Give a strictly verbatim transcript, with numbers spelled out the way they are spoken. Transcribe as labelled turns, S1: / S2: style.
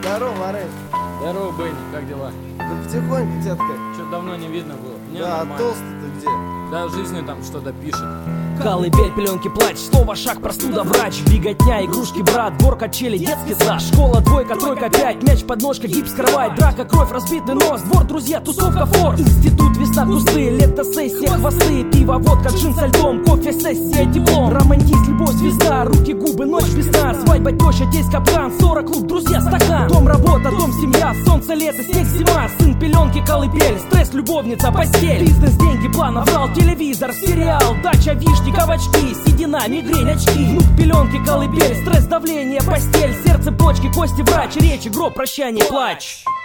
S1: Здорово, Марин.
S2: Здорово, Бенни, как дела?
S1: Да потихоньку, детка.
S2: Что-то давно не видно было. Мне
S1: Да,
S2: нормально.
S1: толстый-то где?
S2: Да, жизнью там что-то пишет.
S3: Колыбель, пеленки, плач, слово, шаг, простуда, врач. Беготня, игрушки, брат, двор, качели, детский сад. Школа, двойка, тройка, пять, мяч, подножка, гипс, кровать. Драка, кровь, разбитый нос, двор, друзья, тусовка, форт. Институт, весна, кусты, лето, сессия, хвосты. Пиво, водка, джин со льдом, кофе, сессия, диплом. Романтизм, любовь, звезда, руки, губы, ночь без сна. Свадьба, теща, тесть, капкан, сорок, клуб, друзья, стакан. Дом, работа, дом, семья, солнце, лето, снег, зима. Сын, пеленки, колыбель, стресс, любовница, постель. Бизнес, деньги, план, аврал, телевизор, сериал. Дача, вишни, кабачки, седина, мигрень, очки. Внук, пеленки, колыбель, стресс, давление, постель. Сердце, почки, кости, врач, речи, гроб, прощание, плач.